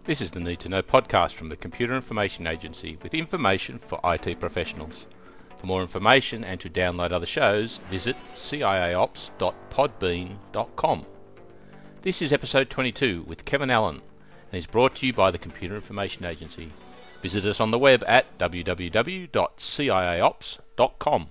This is the Need to Know podcast from the Computer Information Agency with information for IT professionals. For more information and to download other shows, visit ciaops.podbean.com. This is episode 22 with Kevin Allen and is brought to you by the Computer Information Agency. Visit us on the web at www.ciaops.com.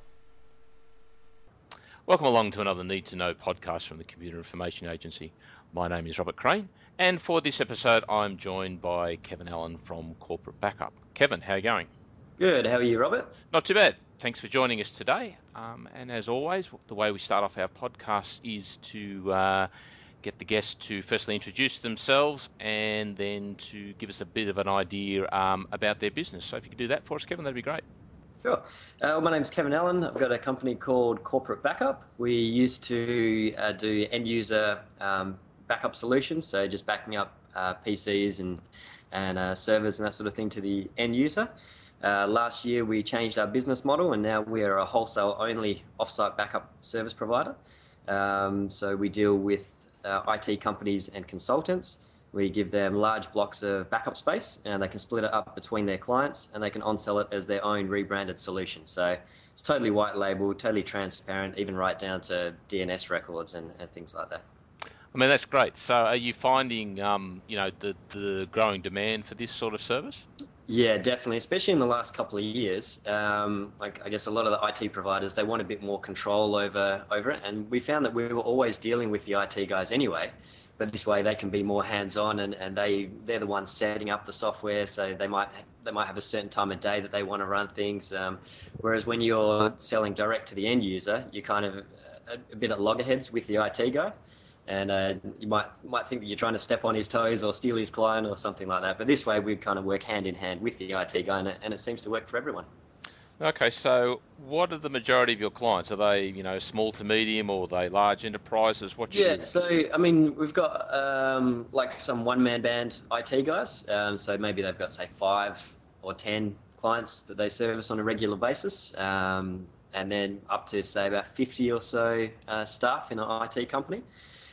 Welcome along to another Need to Know podcast from the Computer Information Agency. My name is Robert Crane, and for this episode I'm joined by Kevin Allen from Corporate Backup. Kevin, how are you going? Good, how are you, Robert? Not too bad. Thanks for joining us today. And as always, the way we start off our podcast is to get the guests to firstly introduce themselves and then to give us a bit of an idea about their business. So if you could do that for us, Kevin, that'd be great. Sure. My name's Kevin Allen. I've got a company called Corporate Backup. We used to do end-user backup solutions, so just backing up PCs and servers and that sort of thing to the end user. Last year we changed our business model and now we are a wholesale-only off-site backup service provider. So we deal with IT companies and consultants. We give them large blocks of backup space and they can split it up between their clients and they can on-sell it as their own rebranded solution. So it's totally white label, totally transparent, even right down to DNS records and things like that. I mean, that's great. So are you finding, the growing demand for this sort of service? Yeah, definitely, especially in the last couple of years. I guess a lot of the IT providers, they want a bit more control over it. And we found that we were always dealing with the IT guys anyway. But this way they can be more hands-on and they're the ones setting up the software, so they might have a certain time of day that they want to run things. Whereas when you're selling direct to the end user, you're kind of a bit at loggerheads with the IT guy. And you might think that you're trying to step on his toes or steal his client or something like that. But this way we kind of work hand in hand with the IT guy and it seems to work for everyone. Okay, so what are the majority of your clients? Are they, small to medium or are they large enterprises? So, I mean, we've got some one-man band IT guys. So maybe they've got, say, 5 or 10 clients that they service on a regular basis. And then up to, say, about 50 or so staff in an IT company.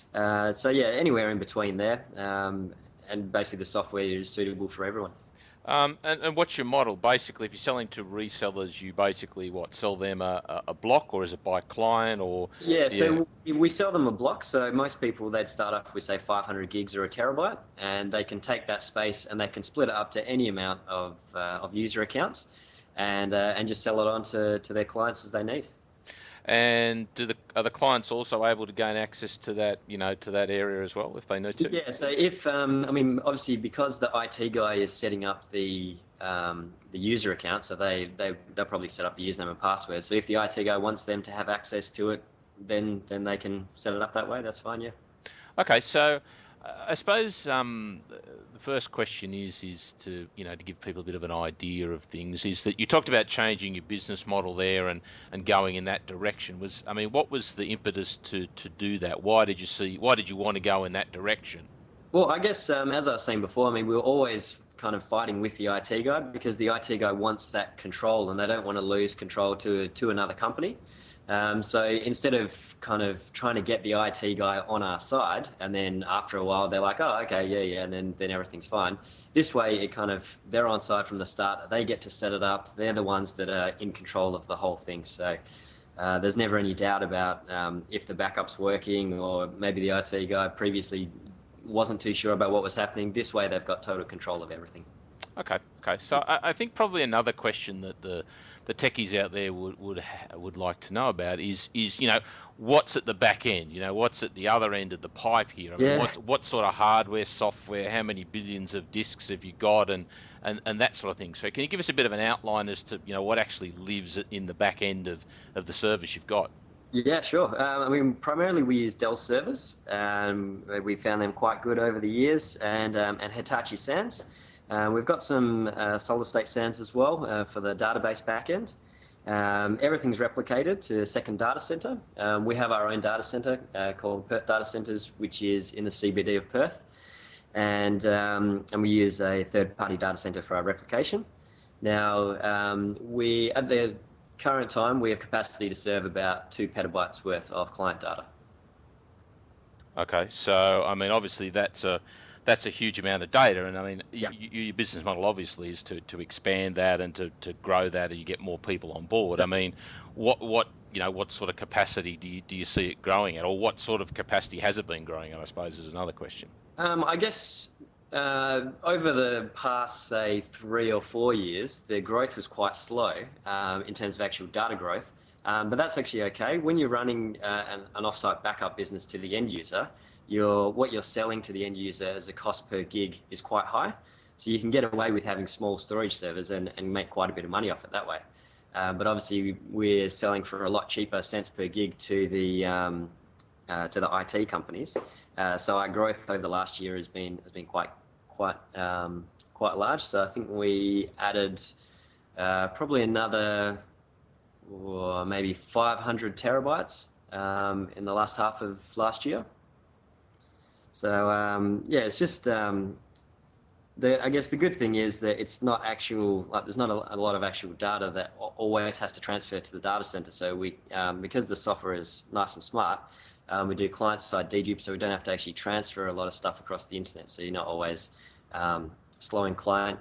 Anywhere in between there. And basically the software is suitable for everyone. And what's your model? Basically, if you're selling to resellers, you basically sell them a block, or is it by client, or? So we sell them a block. So most people, they'd start off with, say, 500 gigs or a terabyte, and they can take that space and they can split it up to any amount of user accounts, and just sell it on to their clients as they need. And are the clients also able to gain access to that, to that area as well if they need to? Yeah. So if obviously because the IT guy is setting up the user account, so they'll probably set up the username and password. So if the IT guy wants them to have access to it, then they can set it up that way. That's fine. Yeah. Okay. So I suppose the first question is to to give people a bit of an idea of things, is that you talked about changing your business model there and going in that direction. What was the impetus to do that? Why did you want to go in that direction? Well, I guess as I was saying before, we were always kind of fighting with the IT guy because the IT guy wants that control and they don't want to lose control to another company. So instead of kind of trying to get the IT guy on our side, and then after a while they're like, oh, okay, yeah, and then everything's fine. This way, they're on side from the start. They get to set it up. They're the ones that are in control of the whole thing. So there's never any doubt about if the backup's working, or maybe the IT guy previously wasn't too sure about what was happening. This way, they've got total control of everything. Okay. So I think probably another question that the techies out there would like to know about is what's at the back end? What's at the other end of the pipe here? What sort of hardware, software, how many billions of disks have you got, and that sort of thing. So can you give us a bit of an outline as to what actually lives in the back end of the service you've got? Yeah, sure. Primarily we use Dell servers. We found them quite good over the years, and Hitachi SANs. We've got some solid-state SANs as well for the database backend. Everything's replicated to a second data center. We have our own data center called Perth Data Centers, which is in the CBD of Perth, and we use a third-party data center for our replication. Now, at the current time, we have capacity to serve about 2 petabytes worth of client data. Okay, so obviously that's a that's a huge amount of data, and I mean, Yeah. your business model obviously is to expand that and to grow that, and you get more people on board. I mean, what sort of capacity do you see it growing at, or what sort of capacity has it been growing at, I suppose, is another question. I guess over the past, say, 3 or 4 years, the growth was quite slow in terms of actual data growth. But that's actually okay. When you're running an offsite backup business to the end user, what you're selling to the end user as a cost per gig is quite high. So you can get away with having small storage servers and make quite a bit of money off it that way. But obviously, we're selling for a lot cheaper, cents per gig to the IT companies. So our growth over the last year has been quite large. So I think we added probably another maybe 500 terabytes in the last half of last year. So yeah, it's just I guess the good thing is that it's not actual, like there's not a lot of actual data that always has to transfer to the data center. So we because the software is nice and smart, we do client-side dedupe, so we don't have to actually transfer a lot of stuff across the internet. So you're not always slowing client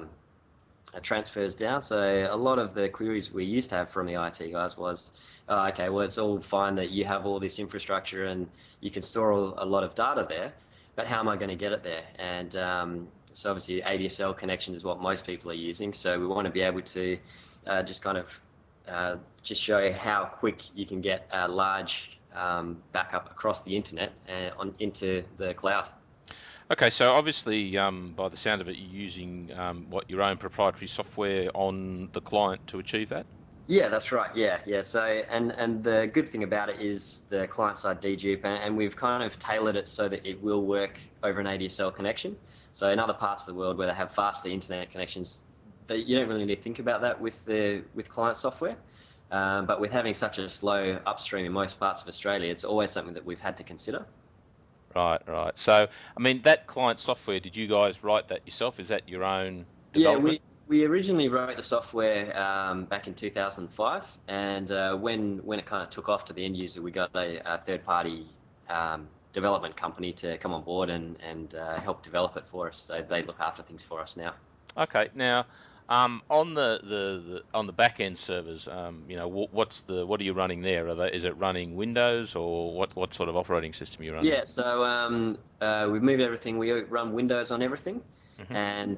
transfers down. So a lot of the queries we used to have from the IT guys was, oh, okay, well, it's all fine that you have all this infrastructure and you can store a lot of data there, but how am I going to get it there? And so obviously ADSL connection is what most people are using. So we want to be able to just kind of just show how quick you can get a large backup across the internet into the cloud. Okay, so obviously, by the sound of it, you're using your own proprietary software on the client to achieve that? Yeah, that's right. Yeah. So, and the good thing about it is the client-side dedupe, and we've kind of tailored it so that it will work over an ADSL connection. So in other parts of the world where they have faster internet connections, you don't really need to think about that with client software. But with having such a slow upstream in most parts of Australia, it's always something that we've had to consider. Right. So, I mean, that client software, did you guys write that yourself? Is that your own development? Yeah, we originally wrote the software back in 2005, and when it kind of took off to the end user, we got a third-party development company to come on board and help develop it for us. So they look after things for us now. Okay. Now, on the back end servers, what are you running there? Is it running Windows, or what sort of operating system are you running? Yeah, so we've moved everything. We run Windows on everything, and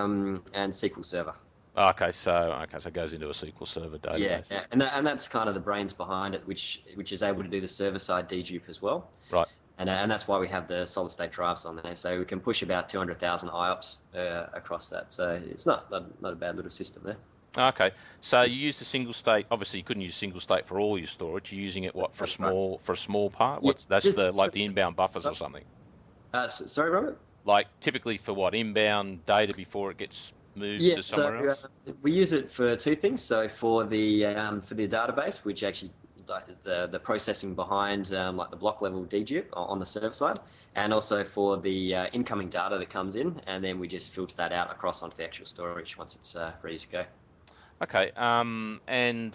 SQL Server. Okay, so it goes into a SQL Server database. Yeah, and that's kind of the brains behind it, which is able to do the server-side dedupe as well. Right. And that's why we have the solid-state drives on there. So we can push about 200,000 IOPS across that. So it's not a bad little system there. Okay, so you used a single state. Obviously, you couldn't use single state for all your storage. You're using it for a small part. That's the inbound buffers or something. Sorry, Robert. Like typically for what, inbound data before it gets moved to somewhere else? We use it for two things. So for the database, which actually the processing behind like the block level dedupe on the server side, and also for the incoming data that comes in, and then we just filter that out across onto the actual storage once it's ready to go. Okay, and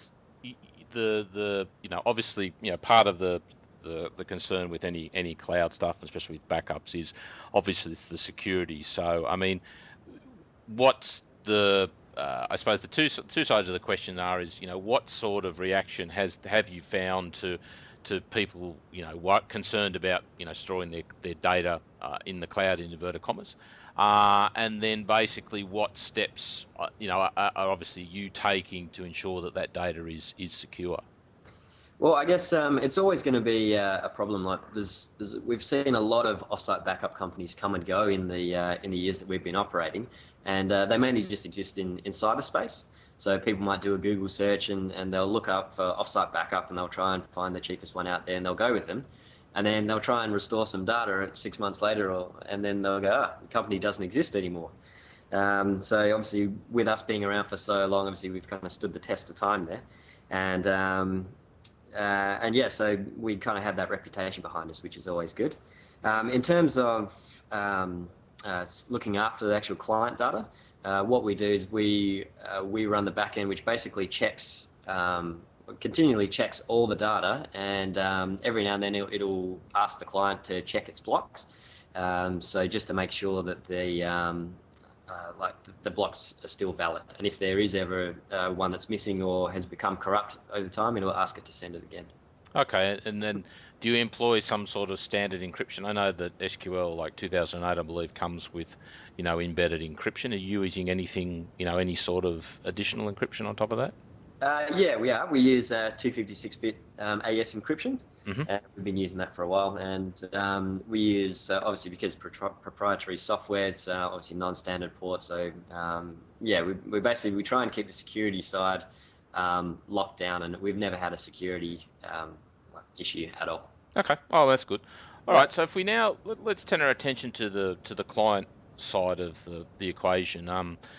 obviously part of the concern with any cloud stuff, especially with backups, is obviously it's the security. So I mean, what's the I suppose the two sides of the question is what sort of reaction have you found to people concerned about storing their data in the cloud, in inverted commas, and then basically what steps are obviously you taking to ensure that data is secure? Well, I guess it's always going to be a problem. Like we've seen a lot of offsite backup companies come and go in the years that we've been operating, and they mainly just exist in cyberspace. So people might do a Google search and they'll look up for offsite backup and they'll try and find the cheapest one out there and they'll go with them, and then they'll try and restore some data 6 months later, and then they'll go, the company doesn't exist anymore. So obviously, with us being around for so long, obviously we've kind of stood the test of time there, and yeah, so we kind of have that reputation behind us, which is always good. In terms of looking after the actual client data, what we do is we run the back end, which basically continually checks all the data, and every now and then it'll ask the client to check its blocks. So just to make sure that the blocks are still valid, and if there is ever one that's missing or has become corrupt over time, it'll ask it to send it again. Okay, and then do you employ some sort of standard encryption? I know that SQL, like 2008, I believe, comes with, embedded encryption. Are you using anything, any sort of additional encryption on top of that? Yeah, we are. We use 256-bit AES encryption. Hmm. We've been using that for a while, and we use obviously because proprietary software, it's obviously non-standard port. So yeah, we try and keep the security side locked down, and we've never had a security issue at all. Okay. Oh, that's good. All right. So if we now let's turn our attention to the client side of the equation.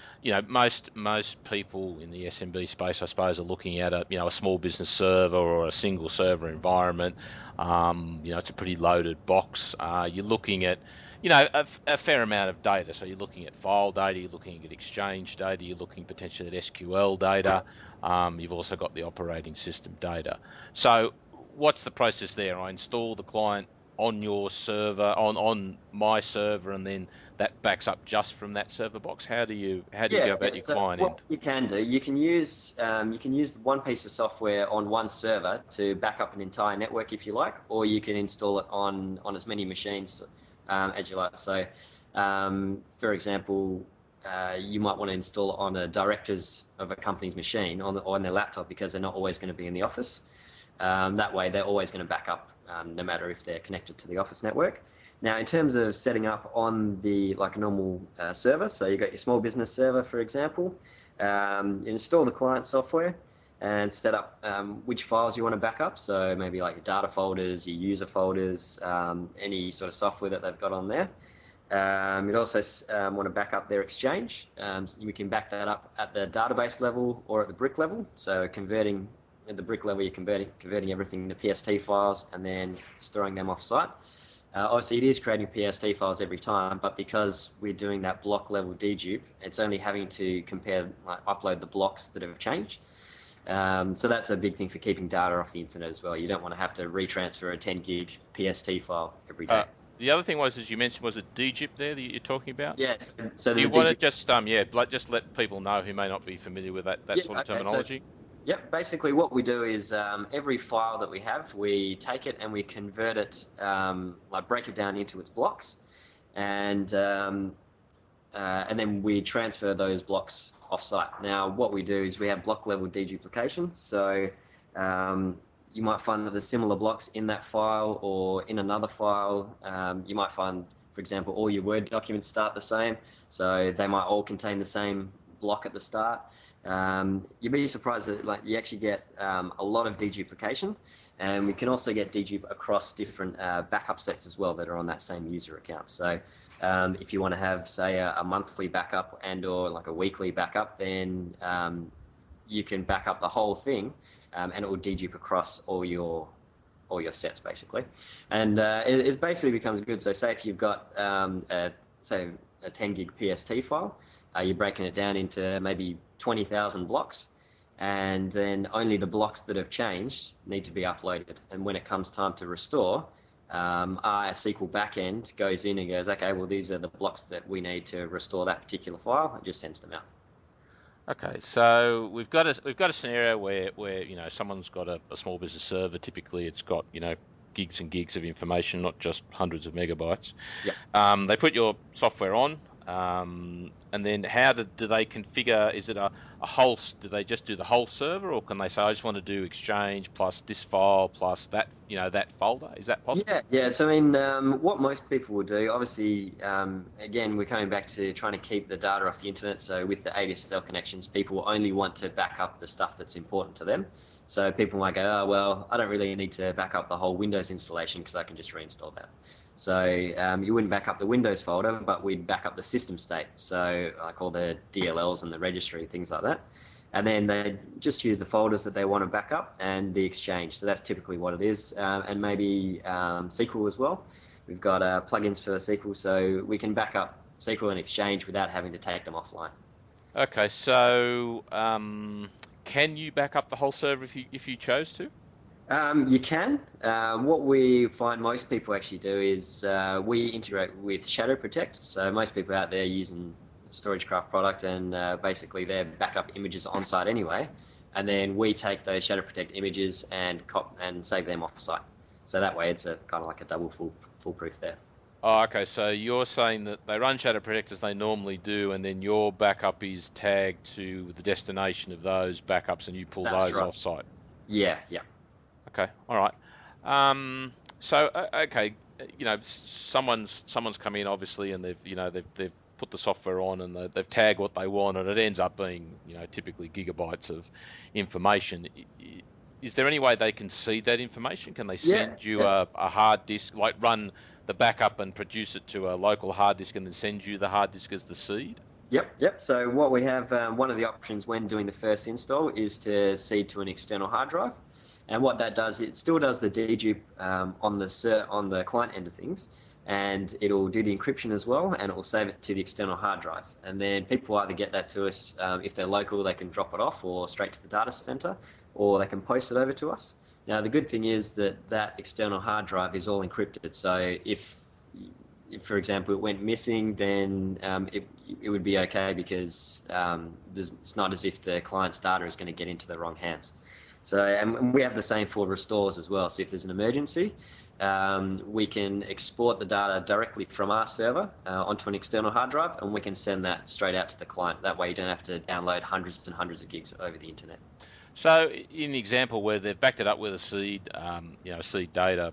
Most people in the SMB space, I suppose, are looking at a small business server or a single server environment. It's a pretty loaded box. You're looking at a fair amount of data. So you're looking at file data, you're looking at Exchange data, you're looking potentially at SQL data. You've also got the operating system data. So what's the process there? I install the client on your server, on my server, and then that backs up just from that server box. How do you go about your client end? What you can do, you can use one piece of software on one server to back up an entire network if you like, or you can install it on as many machines as you like. So, for example, you might want to install it on the directors of a company's machine on their laptop because they're not always going to be in the office. That way, they're always going to back up, no matter if they're connected to the office network. Now, in terms of setting up on like a normal server, so you've got your small business server, for example, you install the client software and set up which files you want to back up. So maybe like your data folders, your user folders, any sort of software that they've got on there. You'd also want to back up their Exchange. You can back that up at the database level or at the brick level. So at the brick level, you're converting everything to PST files and then storing them off-site. Obviously, it is creating PST files every time, but because we're doing that block level dedupe, it's only having to upload the blocks that have changed. So that's a big thing for keeping data off the internet as well. You don't want to have to retransfer a 10 gig PST file every day. The other thing was, as you mentioned, was it dedupe there that you're talking about? Yes. So do you want to just let people know who may not be familiar with that sort of terminology? Yep, basically what we do is every file that we have, we take it and we convert it, break it down into its blocks, and then we transfer those blocks off-site. Now, what we do is we have block-level deduplication, so you might find that there's similar blocks in that file or in another file. You might find, for example, all your Word documents start the same, so they might all contain the same block at the start. You'd be surprised that you actually get a lot of deduplication, and we can also get dedupe across different backup sets as well that are on that same user account. So if you want to have, say, a monthly backup and or like a weekly backup, then you can back up the whole thing, and it will dedupe across all your sets basically, and it basically becomes good. So say if you've got a 10 gig PST file. You're breaking it down into maybe 20,000 blocks, and then only the blocks that have changed need to be uploaded. And when it comes time to restore, our SQL backend goes in and goes, okay, well, these are the blocks that we need to restore that particular file, and just sends them out. Okay, so we've got a scenario where someone's got a small business server. Typically, it's got gigs and gigs of information, not just hundreds of megabytes. Yep. They put your software on. And then how do they configure? Is it a whole? Do they just do the whole server, or can they say I just want to do Exchange plus this file plus that that folder? Is that possible? Yeah. So I mean, what most people will do, obviously, again, we're coming back to trying to keep the data off the internet. So with the ADSL connections, people will only want to back up the stuff that's important to them. So people might go, oh well, I don't really need to back up the whole Windows installation because I can just reinstall that. So you wouldn't back up the Windows folder, but we'd back up the system state, so like all the DLLs and the registry, things like that. And then they just choose the folders that they want to back up and the Exchange. So that's typically what it is, and maybe SQL as well. We've got plugins for SQL, so we can back up SQL and Exchange without having to take them offline. Okay, so can you back up the whole server if you chose to? You can. What we find most people actually do is we integrate with Shadow Protect. So most people out there using StorageCraft product, and basically their backup images on site anyway, and then we take those Shadow Protect images and save them off site. So that way it's a kind of like a double foolproof there. Oh, okay. So you're saying that they run Shadow Protect as they normally do, and then your backup is tagged to the destination of those backups, and you pull those off site. Yeah, yeah. Okay, all right. Okay, someone's come in obviously, and they've put the software on, and they've tagged what they want, and it ends up being typically gigabytes of information. Is there any way they can see that information? Can they send you a hard disk, like run the backup and produce it to a local hard disk, and then send you the hard disk as the seed? Yep. So what we have, one of the options when doing the first install is to seed to an external hard drive. And what that does, it still does the dedupe on the client end of things, and it'll do the encryption as well, and it will save it to the external hard drive. And then people either get that to us, if they're local, they can drop it off or straight to the data center, or they can post it over to us. Now, the good thing is that external hard drive is all encrypted. So if for example, it went missing, then it would be okay, because it's not as if the client's data is going to get into the wrong hands. So, and we have the same for restores as well. So if there's an emergency, we can export the data directly from our server onto an external hard drive, and we can send that straight out to the client. That way you don't have to download hundreds and hundreds of gigs over the internet. So in the example where they've backed it up with a seed, seed data,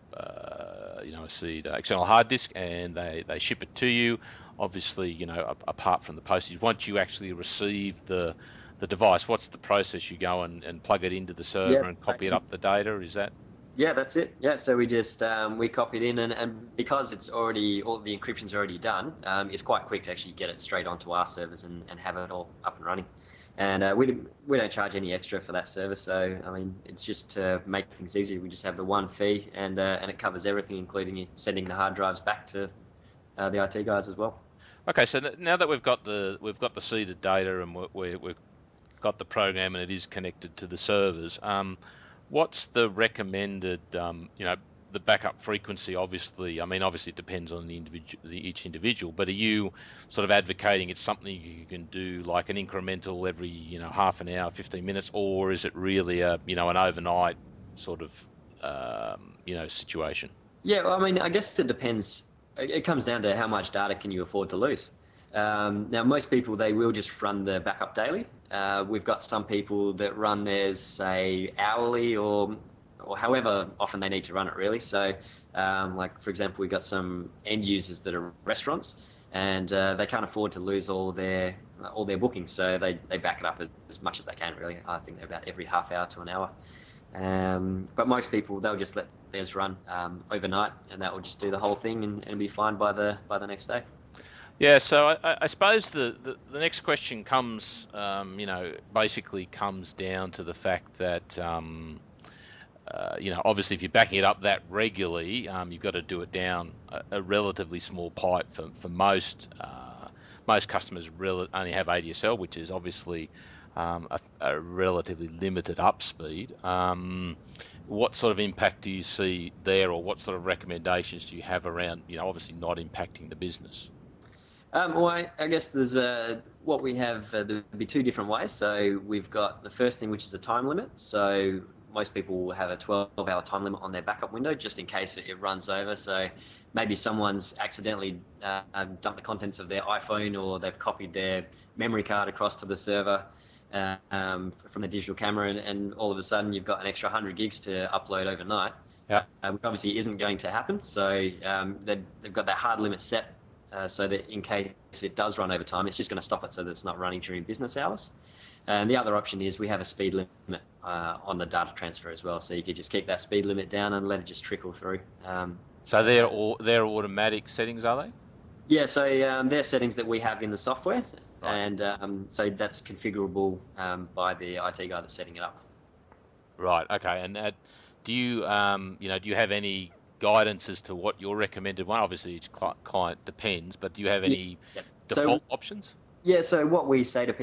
a seed external hard disk, and they ship it to you, obviously, apart from the postage, once you actually receive the device, what's the process? You go and plug it into the server and copy it up the data, is that? Yeah, that's it. Yeah, so we just we copy it in, and because it's already, all the encryption's already done, it's quite quick to actually get it straight onto our servers and have it all up and running. And we don't charge any extra for that service, so I mean, it's just to make things easier. We just have the one fee, and it covers everything, including sending the hard drives back to the IT guys as well. Okay, so now that we've got the seeded data, and we've got the program, and it is connected to the servers, what's the recommended, the backup frequency? Obviously it depends on each individual, but are you sort of advocating it's something you can do like an incremental every, half an hour, 15 minutes, or is it really an overnight sort of, situation? Yeah, well, I mean, I guess it depends. It comes down to how much data can you afford to lose. Now, most people, they will just run the backup daily. We've got some people that run theirs, say, hourly or however often they need to run it, really. So, like, for example, we've got some end users that are restaurants, and they can't afford to lose all their bookings, so they back it up as much as they can, really. I think they're about every half hour to an hour. But most people, they'll just let theirs run overnight, and that will just do the whole thing and be fine by the next day. Yeah, so I suppose the next question comes, basically comes down to the fact that, obviously if you're backing it up that regularly, you've got to do it down a relatively small pipe. For most customers only have ADSL, which is obviously a relatively limited up speed. What sort of impact do you see there, or what sort of recommendations do you have around, obviously not impacting the business? Well, I guess there's what we have. There'll be two different ways. So we've got the first thing, which is a time limit. So most people will have a 12-hour time limit on their backup window, just in case it runs over. So maybe someone's accidentally dumped the contents of their iPhone, or they've copied their memory card across to the server from the digital camera, and all of a sudden you've got an extra 100 gigs to upload overnight. Yeah. Which obviously isn't going to happen. So they've got that hard limit set. So that in case it does run over time, it's just going to stop it so that it's not running during business hours. And the other option is we have a speed limit on the data transfer as well. So you could just keep that speed limit down and let it just trickle through. So they're automatic settings, are they? Yeah, so they're settings that we have in the software. Right. And so that's configurable by the IT guy that's setting it up. Right, okay. And do you have any guidance as to what your recommended one? Obviously each client depends, but do you have any default options? Yeah, so what we say to people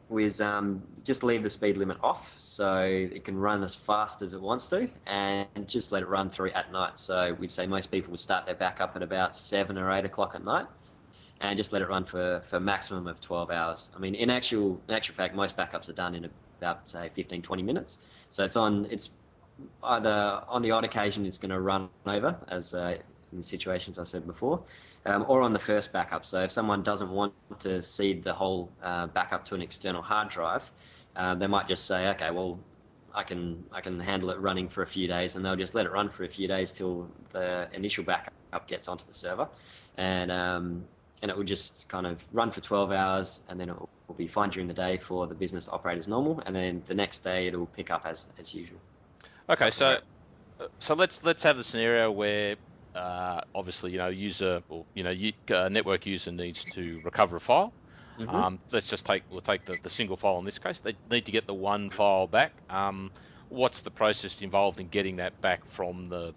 is just leave the speed limit off so it can run as fast as it wants to, and just let it run through at night. So we'd say most people would start their backup at about 7 or 8 o'clock at night, and just let it run for a maximum of 12 hours. I mean, in actual fact, most backups are done in about, say, 15, 20 minutes. So it's either on the odd occasion it's going to run over, as in the situations I said before, or on the first backup. So if someone doesn't want to seed the whole backup to an external hard drive, they might just say, okay, well, I can handle it running for a few days, and they'll just let it run for a few days till the initial backup gets onto the server, and it will just kind of run for 12 hours, and then it will be fine during the day for the business to operate as normal, and then the next day it will pick up as usual. Okay, so let's have the scenario where obviously network user needs to recover a file. Mm-hmm. We'll take the single file in this case. They need to get the one file back. What's the process involved in getting that back from the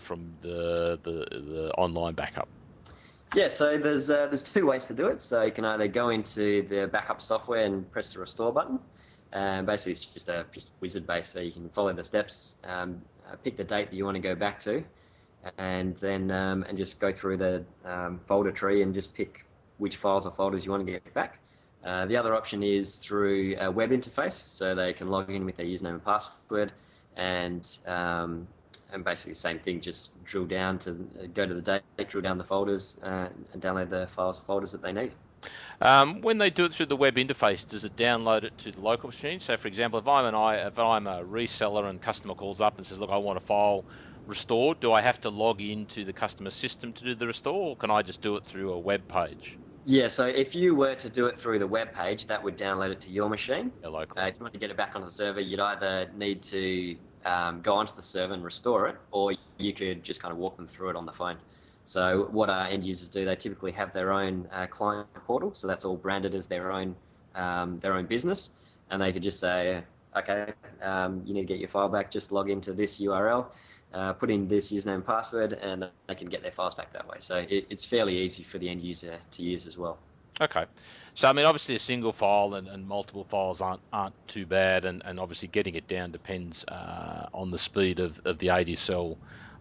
online backup? Yeah, so there's two ways to do it. So you can either go into the backup software and press the restore button, and basically it's just wizard based. So you can follow the steps, pick the date that you want to go back to, and then and just go through the folder tree and just pick which files or folders you want to get back. The other option is through a web interface, so they can log in with their username and password, and basically the same thing, just drill down to go to the date, drill down the folders, and download the files or folders that they need. When they do it through the web interface, does it download it to the local machine? So, for example, if I'm a reseller and customer calls up and says, "Look, I want a file restored," do I have to log into the customer system to do the restore, or can I just do it through a web page? Yeah, so if you were to do it through the web page, that would download it to your machine. Yeah, local. If you want to get it back onto the server, you'd either need to go onto the server and restore it, or you could just kind of walk them through it on the phone. So what our end users do, they typically have their own client portal, so that's all branded as their own business, and they could just say, okay, you need to get your file back, just log into this URL, put in this username and password, and they can get their files back that way. So it's fairly easy for the end user to use as well. Okay, so I mean, obviously a single file and multiple files aren't too bad, and obviously getting it down depends on the speed of the ADSL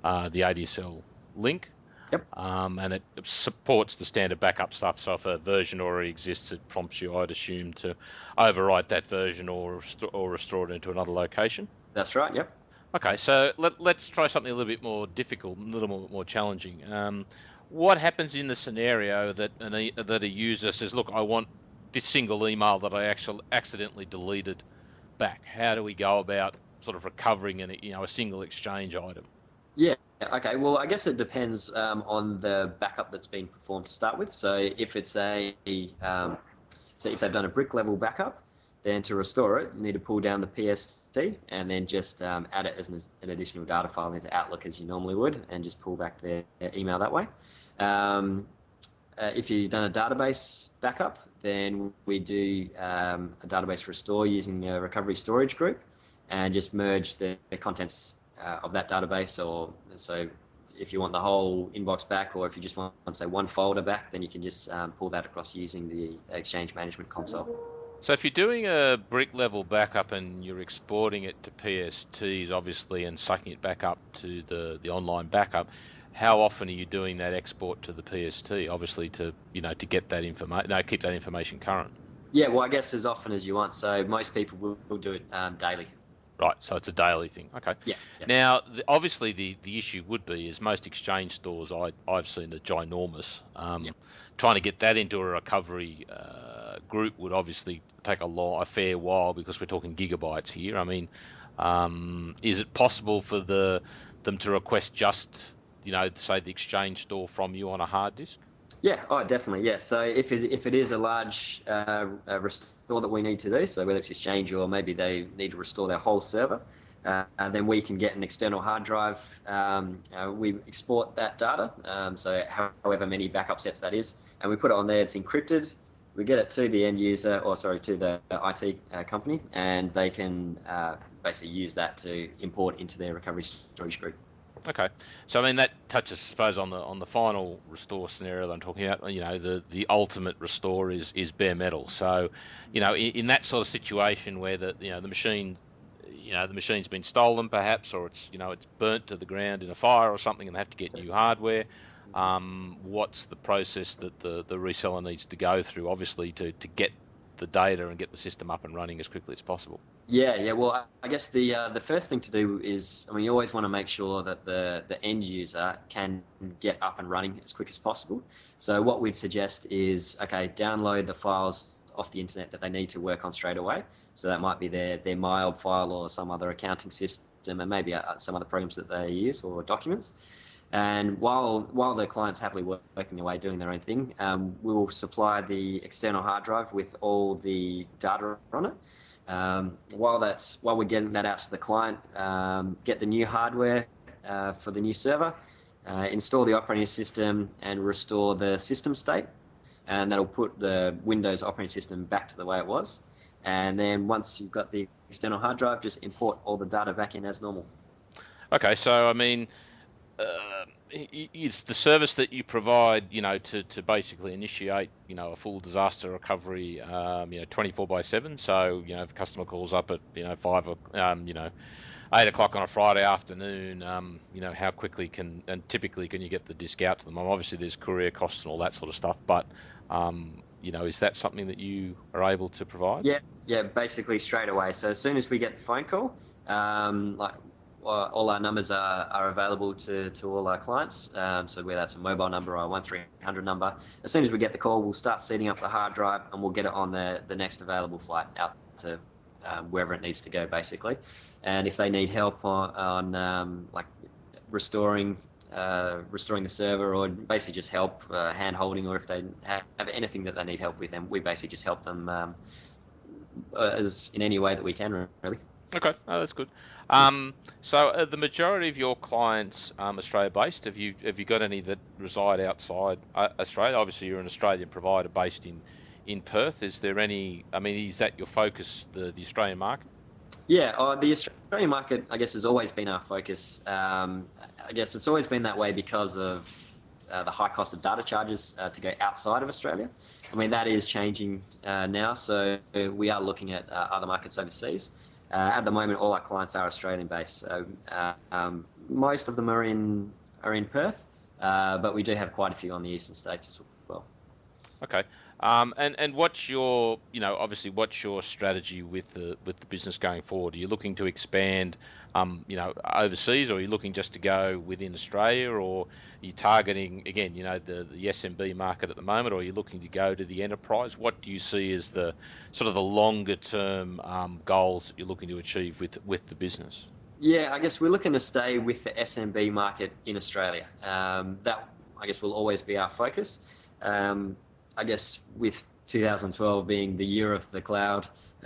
link. Yep. And it supports the standard backup stuff. So if a version already exists, it prompts you, I'd assume, to overwrite that version or restore it into another location. That's right. Yep. Okay, so let's try something a little bit more difficult, a little more challenging. What happens in the scenario that a user says, "Look, I want this single email that I actually accidentally deleted back"? How do we go about sort of recovering a single exchange item? Yeah. Okay. Well, I guess it depends on the backup that's been performed to start with. So if it's so if they've done a brick level backup, then to restore it, you need to pull down the PST and then just add it as an additional data file into Outlook as you normally would, and just pull back their email that way. If you've done a database backup, then we do a database restore using a recovery storage group, and just merge the contents of that database. Or so if you want the whole inbox back, or if you just want, say, one folder back, then you can just pull that across using the Exchange Management Console. So if you're doing a brick level backup and you're exporting it to PSTs, obviously, and sucking it back up to the online backup, how often are you doing that export to the PST? Obviously, to get that information, keep that information current. Yeah, well, I guess as often as you want. So most people will do it daily. Right, so it's a daily thing. Okay. Yeah. Now, obviously, the issue would be is most exchange stores I've seen are ginormous. Trying to get that into a recovery group would obviously take a fair while, because we're talking gigabytes here. I mean, is it possible for them to request just, say, the exchange store from you on a hard disk? Yeah, definitely, yeah. So if it is a large restore that we need to do, so whether it's Exchange or maybe they need to restore their whole server, then we can get an external hard drive. We export that data, so however many backup sets that is, and we put it on there. It's encrypted. We get it to the end user, to the IT company, and they can basically use that to import into their recovery storage group. Okay, so I mean that touches, I suppose, on the final restore scenario that I'm talking about. You know, the ultimate restore is bare metal. So, you know, in that sort of situation where the machine, the machine's been stolen perhaps, or it's burnt to the ground in a fire or something, and they have to get new hardware. What's the process that the reseller needs to go through, obviously, to get the data and get the system up and running as quickly as possible? Yeah. Well, I guess the first thing to do is, I mean, you always want to make sure that the end user can get up and running as quick as possible. So what we'd suggest is, okay, download the files off the internet that they need to work on straight away. So that might be their MyOb file or some other accounting system, and maybe some other programs that they use or documents. And while the client's happily working away doing their own thing, we'll supply the external hard drive with all the data on it. While we're getting that out to the client, get the new hardware for the new server, install the operating system, and restore the system state, and that'll put the Windows operating system back to the way it was. And then once you've got the external hard drive, just import all the data back in as normal. Okay, so I mean, it's the service that you provide, to basically initiate, a full disaster recovery, 24/7. So, if the customer calls up at, 8 o'clock on a Friday afternoon, how quickly typically can you get the disk out to them? Obviously, there's courier costs and all that sort of stuff, but, is that something that you are able to provide? Yeah, basically straight away. So as soon as we get the phone call, all our numbers are available to all our clients. So whether that's a mobile number or a 1300 number, as soon as we get the call, we'll start setting up the hard drive and we'll get it on the next available flight out to wherever it needs to go, basically. And if they need help on like restoring the server, or basically just help hand holding, or if they have anything that they need help with, then we basically just help them as in any way that we can, really. Okay, oh, that's good. So the majority of your clients Australia-based. Have you got any that reside outside Australia? Obviously, you're an Australian provider based in Perth. Is there any? I mean, is that your focus, the Australian market? Yeah, the Australian market, I guess, has always been our focus. I guess it's always been that way because of the high cost of data charges to go outside of Australia. I mean, that is changing now, so we are looking at other markets overseas. At the moment, all our clients are Australian-based, so most of them are in Perth, but we do have quite a few on the eastern states as well. Okay. And what's your, obviously, what's your strategy with the business going forward? Are you looking to expand, overseas, or are you looking just to go within Australia, or are you targeting, again, the SMB market at the moment, or are you looking to go to the enterprise? What do you see as the sort of the longer term goals that you're looking to achieve with the business? Yeah, I guess we're looking to stay with the SMB market in Australia. That, I guess, will always be our focus. I guess with 2012 being the year of the cloud,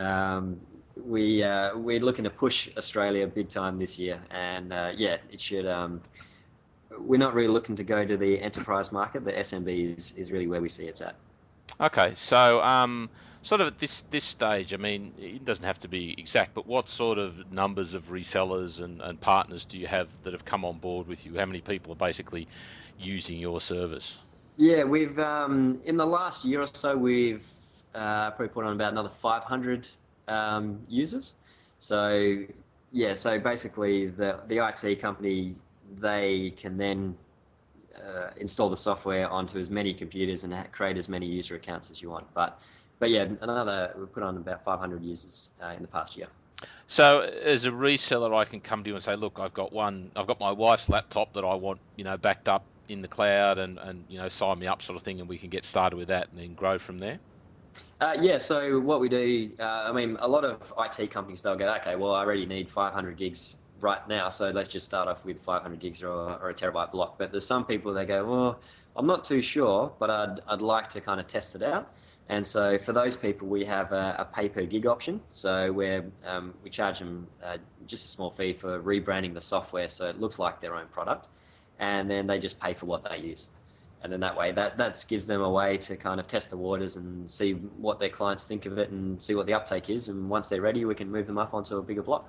we're looking to push Australia big time this year, and it should. We're not really looking to go to the enterprise market. The SMB is really where we see it's at. Okay, so sort of at this stage, I mean, it doesn't have to be exact, but what sort of numbers of resellers and partners do you have that have come on board with you? How many people are basically using your service? Yeah, we've in the last year or so, we've probably put on about another 500 users. So yeah, so basically the IT company, they can then install the software onto as many computers and create as many user accounts as you want. But yeah, we've put on about 500 users in the past year. So as a reseller, I can come to you and say, look, I've got my wife's laptop that I want, backed up in the cloud, and sign me up, sort of thing, and we can get started with that and then grow from there. Yeah, so what we do, I mean, a lot of IT companies, they'll go, okay, well, I already need 500 gigs right now, so let's just start off with 500 gigs or a terabyte block. But there's some people that go, well, I'm not too sure, but I'd like to kind of test it out. And so for those people, we have a pay per gig option. So we charge them just a small fee for rebranding the software so it looks like their own product, and then they just pay for what they use. And then that way, that gives them a way to kind of test the waters and see what their clients think of it and see what the uptake is. And once they're ready, we can move them up onto a bigger block.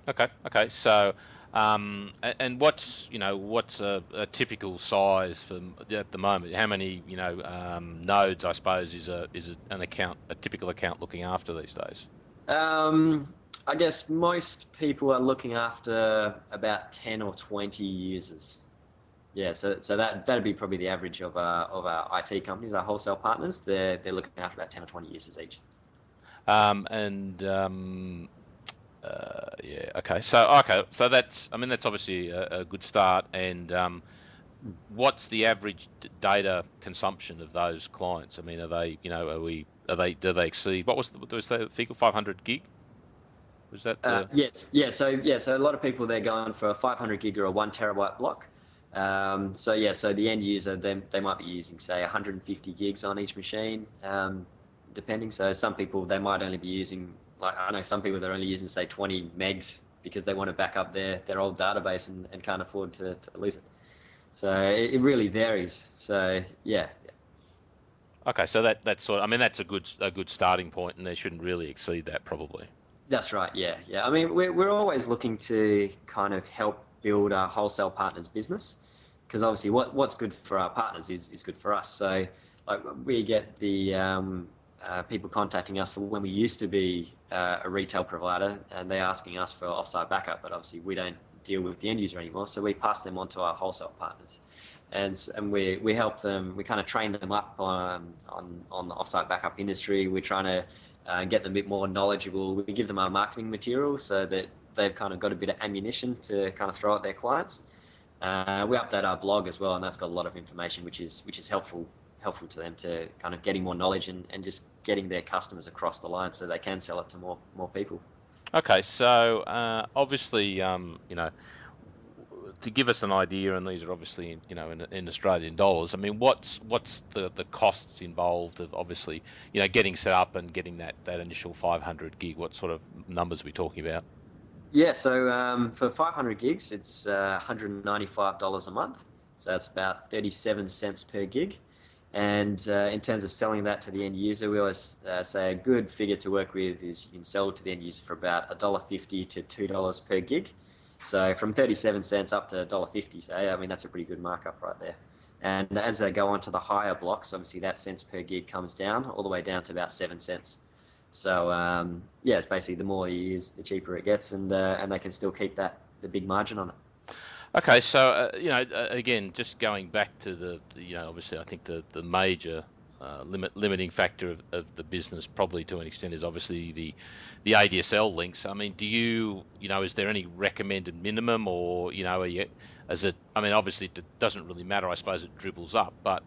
Okay. So, and what's a typical size for at the moment? How many nodes, I suppose, is a typical account looking after these days? I guess most people are looking after about 10 or 20 users. Yeah, so that'd be probably the average of our IT companies, our wholesale partners. They're looking after about 10 or 20 users each. And yeah, okay. So that's obviously a good start. And what's the average data consumption of those clients? I mean, are they, do they exceed, was the figure, 500 gig? Was that the? Yes, so a lot of people they're going for a 500 gig or a 1 terabyte block. So the end user they might be using say 150 gigs on each machine, depending. So some people they might only be using, like I know some people they're only using say 20 megs because they want to back up their old database and can't afford to lose it. So it really varies. So yeah. Okay, so that's that's a good starting point, and they shouldn't really exceed that probably. That's right. Yeah. I mean, we're always looking to kind of help build our wholesale partners' business, because obviously what's good for our partners is good for us. So like we get the people contacting us for when we used to be a retail provider, and they're asking us for offsite backup, but obviously we don't deal with the end user anymore, so we pass them on to our wholesale partners. And we help them, we kind of train them up on the offsite backup industry. We're trying to get them a bit more knowledgeable. We give them our marketing material so that they've kind of got a bit of ammunition to kind of throw at their clients. We update our blog as well, and that's got a lot of information which is helpful to them to kind of getting more knowledge and just getting their customers across the line so they can sell it to more people. Okay, so obviously, to give us an idea, and these are obviously in Australian dollars. I mean, what's the costs involved of obviously getting set up and getting that initial 500 gig? What sort of numbers are we talking about? Yeah, so for 500 gigs, it's $195 a month. So that's about 37 cents per gig. And in terms of selling that to the end user, we always say a good figure to work with is you can sell to the end user for about $1.50 to $2 per gig. So from 37 cents up to $1.50, say, I mean, that's a pretty good markup right there. And as they go on to the higher blocks, obviously that cents per gig comes down all the way down to about 7 cents. So yeah, it's basically the more you use, the cheaper it gets, and they can still keep the big margin on it. Okay, so again, just going back to obviously, I think the major limiting factor of the business, probably to an extent, is obviously the ADSL links. I mean, is there any recommended minimum, or I mean, obviously it doesn't really matter. I suppose it dribbles up, but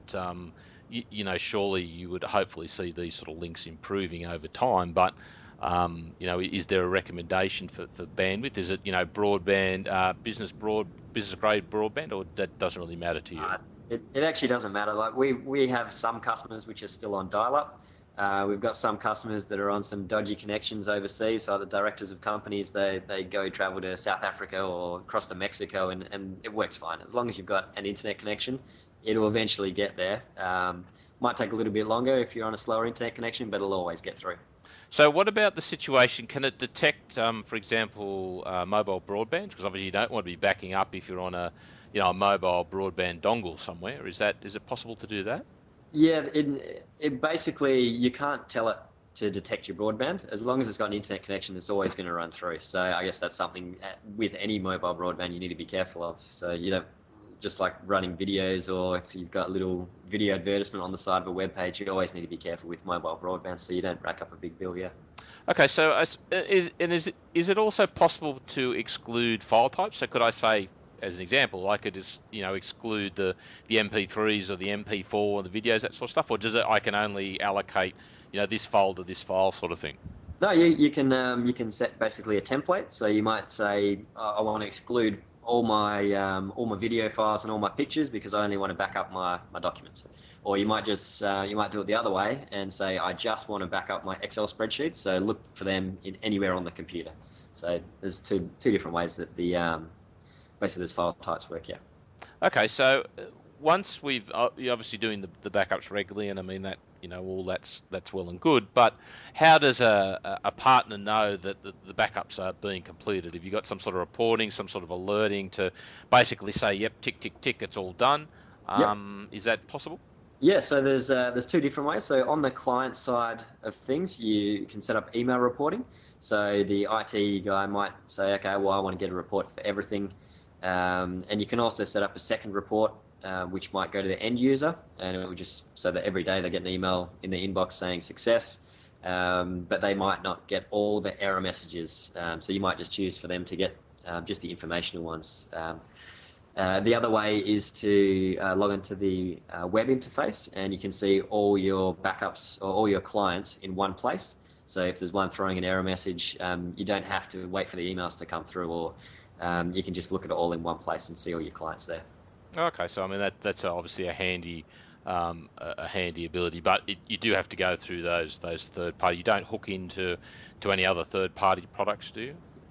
surely you would hopefully see these sort of links improving over time, but. Is there a recommendation for bandwidth? Is it broadband, business grade broadband, or that doesn't really matter to you? It actually doesn't matter. Like we have some customers which are still on dial-up. We've got some customers that are on some dodgy connections overseas. So the directors of companies they go travel to South Africa or across to Mexico, and it works fine as long as you've got an internet connection. It'll eventually get there. Might take a little bit longer if you're on a slower internet connection, but it'll always get through. So what about the situation? Can it detect, for example, mobile broadband? Because obviously you don't want to be backing up if you're on a mobile broadband dongle somewhere. Is it possible to do that? Yeah, it basically you can't tell it to detect your broadband. As long as it's got an internet connection, it's always going to run through. So I guess that's something with any mobile broadband you need to be careful of. So you don't, just like running videos, or if you've got a little video advertisement on the side of a web page, you always need to be careful with mobile broadband so you don't rack up a big bill. Yeah. Okay, so is it also possible to exclude file types? So could I say, as an example, I could just exclude the MP3s or the MP4 or the videos, that sort of stuff, or I can only allocate this folder, this file, sort of thing? No, you can set basically a template. So you might say I want to exclude all my video files and all my pictures because I only want to back up my documents. Or you might just you might do it the other way and say I just want to back up my Excel spreadsheets. So look for them anywhere on the computer. So there's two different ways that the basically those file types work. Yeah. Okay, so once you're obviously doing the backups regularly, and I mean that all that's well and good. But how does a partner know that the backups are being completed? Have you got some sort of reporting, some sort of alerting to basically say, yep, tick tick tick, it's all done? Yep. Is that possible? Yeah, so there's two different ways. So on the client side of things, you can set up email reporting. So the IT guy might say, okay, well, I want to get a report for everything, and you can also set up a second report, which might go to the end user, and it will just so that every day they get an email in their inbox saying success, but they might not get all the error messages. So you might just choose for them to get just the informational ones. The other way is to log into the web interface, and you can see all your backups or all your clients in one place. So if there's one throwing an error message, you don't have to wait for the emails to come through, or you can just look at it all in one place and see all your clients there. Okay, so I mean that's obviously a handy ability, but you do have to go through those third party. You don't hook into any other third party products, do you?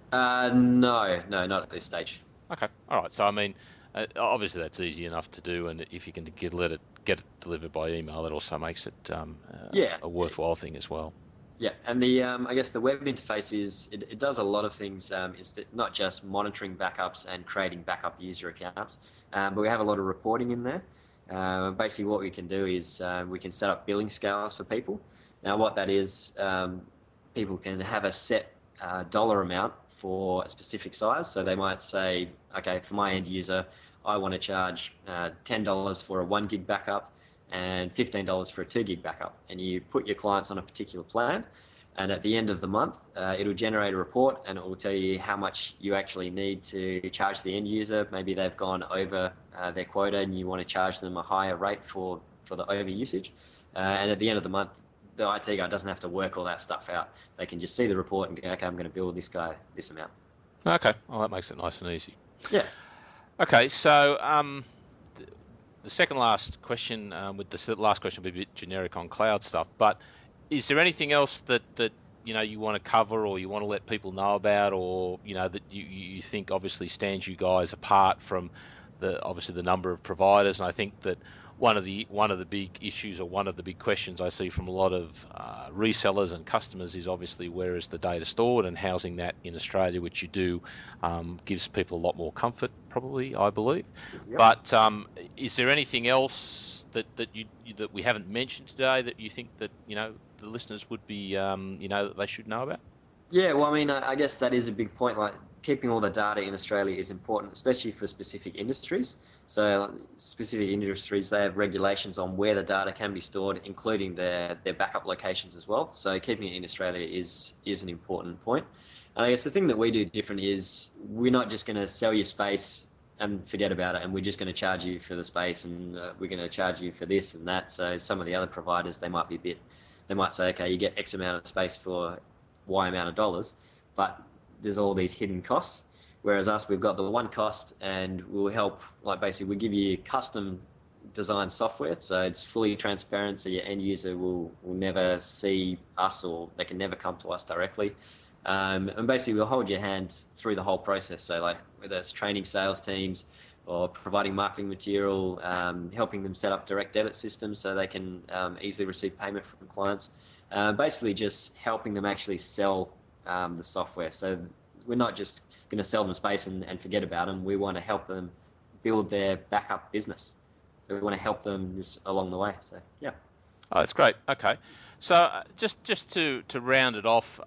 No, not at this stage. Okay, all right. So I mean, obviously that's easy enough to do, and if you can get it delivered by email, that also makes it Yeah. a worthwhile thing as well. Yeah, and the I guess the web interface it does a lot of things. It's not just monitoring backups and creating backup user accounts, but we have a lot of reporting in there. Basically, what we can do is we can set up billing scales for people. Now, what that is, people can have a set dollar amount for a specific size. So they might say, okay, for my end user, I want to charge $10 for a 1 gig backup and $15 for a 2 gig backup. And you put your clients on a particular plan, and at the end of the month, it'll generate a report, and it will tell you how much you actually need to charge the end user. Maybe they've gone over their quota, and you want to charge them a higher rate for the over usage. And at the end of the month, the IT guy doesn't have to work all that stuff out. They can just see the report and go, okay, I'm going to bill this guy this amount. Okay, well that makes it nice and easy. Yeah. Okay, so the second last question, with the last question will be a bit generic on cloud stuff, but is there anything else that you want to cover, or you want to let people know about, or that you think obviously stands you guys apart from obviously the number of providers? And I think that one of the big issues, or one of the big questions I see from a lot of resellers and customers is obviously where is the data stored, and housing that in Australia, which you do, gives people a lot more comfort, probably, I believe. Yep. But is there anything else that we haven't mentioned today that you think that the listeners would be that they should know about? Yeah, well, I mean, I guess that is a big point. Like, keeping all the data in Australia is important, especially for specific industries. So specific industries, they have regulations on where the data can be stored, including their backup locations as well. So keeping it in Australia is an important point. And I guess the thing that we do different is we're not just going to sell you space and forget about it, and we're just going to charge you for the space, and we're going to charge you for this and that. So some of the other providers, they might say, okay, you get X amount of space for Y amount of dollars, but there's all these hidden costs. Whereas us, we've got the one cost, and we'll help, like basically we give you custom design software, so it's fully transparent, so your end user will never see us, or they can never come to us directly. And basically we'll hold your hand through the whole process. So like whether it's training sales teams or providing marketing material, helping them set up direct debit systems so they can easily receive payment from clients. Basically just helping them actually sell the software. So we're not just going to sell them space and forget about them. We want to help them build their backup business. So we want to help them just along the way. So yeah. Oh, that's great. Okay, so just to round it off,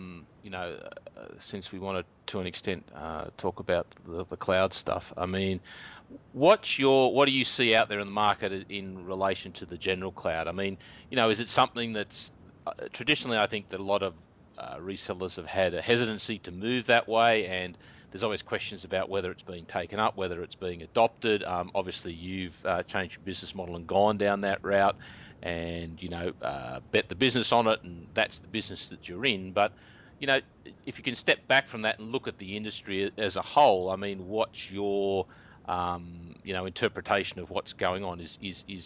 since we wanted to an extent talk about the cloud stuff. I mean, what do you see out there in the market in relation to the general cloud? I mean, is it something that's traditionally, I think that a lot of resellers have had a hesitancy to move that way, and there's always questions about whether it's being taken up, whether it's being adopted. Obviously, you've changed your business model and gone down that route, and bet the business on it, and that's the business that you're in. But if you can step back from that and look at the industry as a whole, I mean, what's your interpretation of what's going on? Is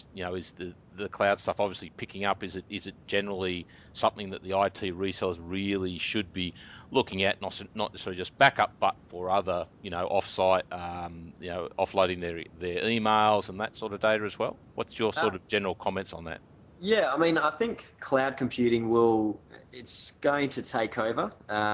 the cloud stuff obviously picking up? Is it generally something that the IT resellers really should be looking at, not necessarily just backup, but for other offsite, offloading their emails and that sort of data as well? What's your sort of general comments on that? Yeah, I mean, I think cloud computing it's going to take over.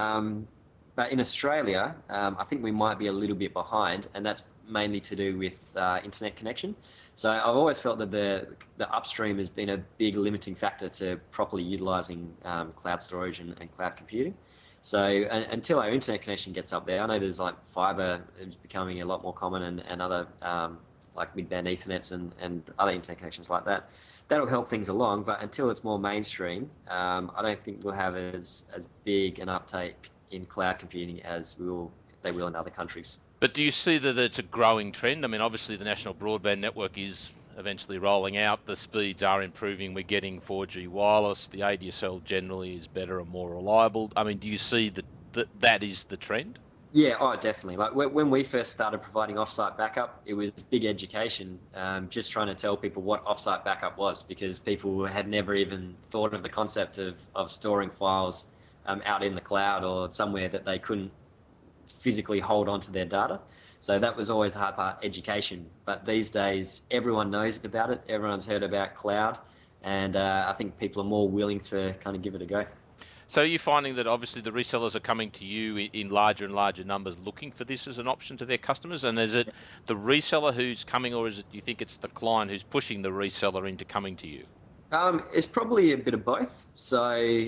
But in Australia, I think we might be a little bit behind, and that's mainly to do with internet connection. So I've always felt that the upstream has been a big limiting factor to properly utilising cloud storage and cloud computing. So until our internet connection gets up there, I know there's like fibre is becoming a lot more common, and other like mid-band Ethernets and other internet connections like that. That'll help things along, but until it's more mainstream, I don't think we'll have as big an uptake in cloud computing as they will in other countries. But do you see that it's a growing trend? I mean, obviously the national broadband network is eventually rolling out. The speeds are improving. We're getting 4G wireless. The ADSL generally is better and more reliable. I mean, do you see that is the trend? Yeah, definitely. Like when we first started providing offsite backup, it was big education, just trying to tell people what offsite backup was, because people had never even thought of the concept of storing files out in the cloud or somewhere that they couldn't physically hold onto their data. So that was always the hard part, education. But these days, everyone knows about it. Everyone's heard about cloud, and I think people are more willing to kind of give it a go. So are you finding that obviously the resellers are coming to you in larger and larger numbers looking for this as an option to their customers? And is it the reseller who's coming, or is it, you think it's the client who's pushing the reseller into coming to you? It's probably a bit of both. So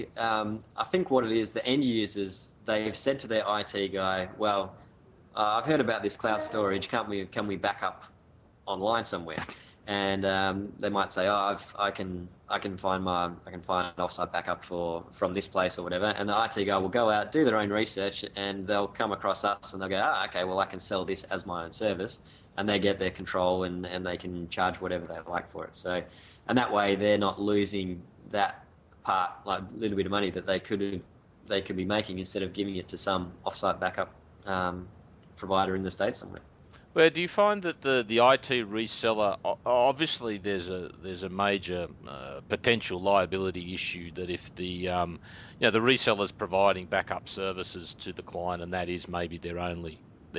I think what it is, the end users, they've said to their IT guy, well, I've heard about this cloud storage. Can we back up online somewhere? And they might say, I can find an offsite backup from this place or whatever. And the IT guy will go out, do their own research, and they'll come across us and they'll go, okay, well I can sell this as my own service, and they get their control and they can charge whatever they like for it. So, and that way they're not losing that part, like a little bit of money that they could be making, instead of giving it to some offsite backup provider in the States somewhere. Well, do you find that the IT reseller, obviously there's a major potential liability issue that if the reseller's providing backup services to the client, and that is maybe their only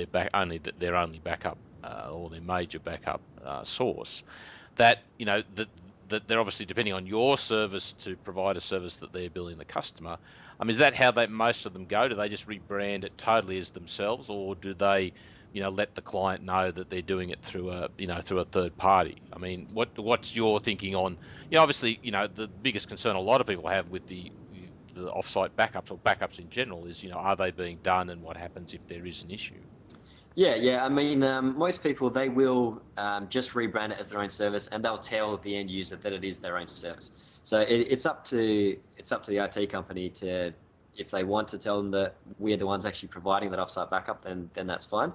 backup or their major backup source, that that they're obviously depending on your service to provide a service that they're billing the customer. Is that how most of them go? Do they just rebrand it totally as themselves, or do they let the client know that they're doing it through a third party? I mean, what's your thinking on, obviously, the biggest concern a lot of people have with the offsite backups or backups in general is, are they being done, and what happens if there is an issue? Yeah. I mean, most people, they will just rebrand it as their own service, and they'll tell the end user that it is their own service. So it's up to the IT company to, if they want to tell them that we're the ones actually providing that offsite backup, then that's fine.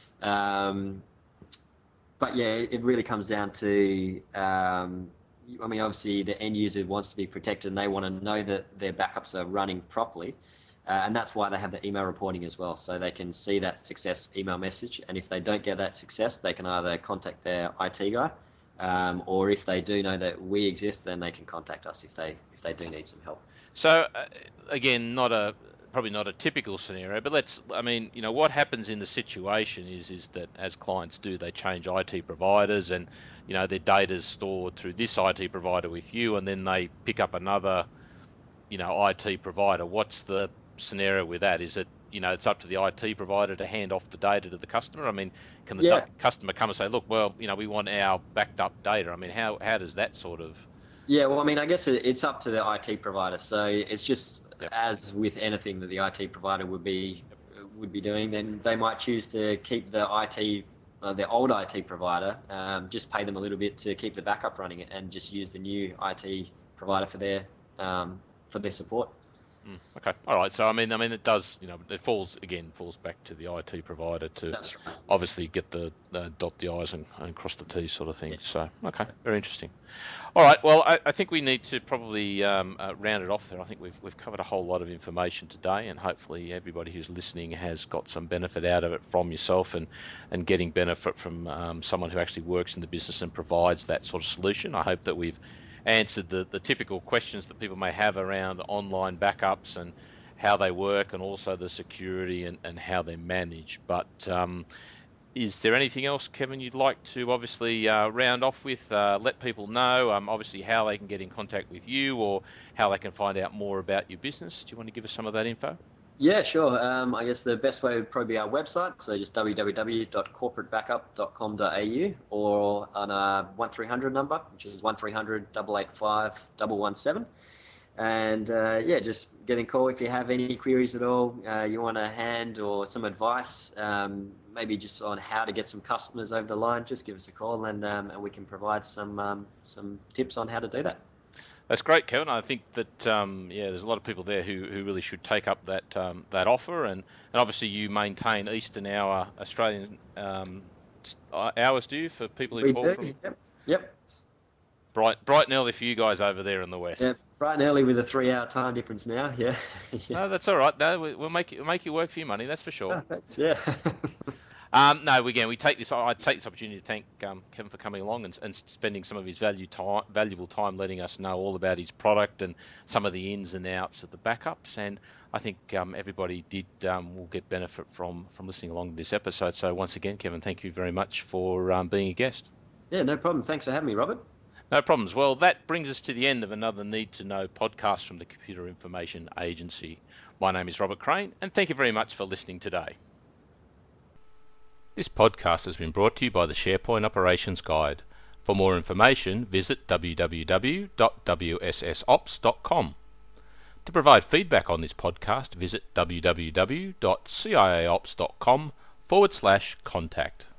But yeah, it really comes down to, obviously the end user wants to be protected, and they want to know that their backups are running properly. And that's why they have the email reporting as well, so they can see that success email message. And if they don't get that success, they can either contact their IT guy, or if they do know that we exist, then they can contact us if they do need some help. So again, probably not a typical scenario, but what happens in the situation is that as clients do, they change IT providers, and their data's stored through this IT provider with you, and then they pick up another IT provider. What's the scenario with that? Is it it's up to the IT provider to hand off the data to the customer? I mean, can the customer come and say, look, well, we want our backed up data? I mean, how does that sort of... Yeah, well, I mean, I guess it's up to the IT provider. So it's just as with anything that the IT provider would be doing, then they might choose to keep the old IT provider, just pay them a little bit to keep the backup running, and just use the new IT provider for their support. Okay. All right. So I mean, it does. It falls back to the IT provider to That's right. obviously get the dot the I's and cross the T's sort of thing. Yeah. So okay, very interesting. All right. Well, I think we need to probably round it off there. I think we've covered a whole lot of information today, and hopefully everybody who's listening has got some benefit out of it from yourself and getting benefit from someone who actually works in the business and provides that sort of solution. I hope that we've answered the typical questions that people may have around online backups and how they work, and also the security and how they're managed. But is there anything else, Kevin, you'd like to obviously round off with? Let people know obviously how they can get in contact with you, or how they can find out more about your business. Do you want to give us some of that info? Yeah, sure. I guess the best way would probably be our website, so just www.corporatebackup.com.au, or on a 1300 number, which is 1300 885 117. And just get in call if you have any queries at all. You want a hand or some advice, maybe just on how to get some customers over the line. Just give us a call, and we can provide some tips on how to do that. That's great, Kevin. I think that there's a lot of people there who really should take up that offer, and obviously you maintain Eastern hour Australian hours, do you, for people who call from? Yep. Bright and early for you guys over there in the west. Yeah, bright and early with a 3-hour time difference now. Yeah. No, that's all right. No, we'll make you work for your money. That's for sure. Oh, thanks. Yeah. I take this opportunity to thank Kevin for coming along and spending some of his valuable time letting us know all about his product and some of the ins and outs of the backups. And I think everybody will get benefit from listening along to this episode. So once again, Kevin, thank you very much for being a guest. Yeah, no problem. Thanks for having me, Robert. No problems. Well, that brings us to the end of another Need to Know podcast from the Computer Information Agency. My name is Robert Crane, and thank you very much for listening today. This podcast has been brought to you by the SharePoint Operations Guide. For more information, visit www.wssops.com. To provide feedback on this podcast, visit www.ciaops.com/contact.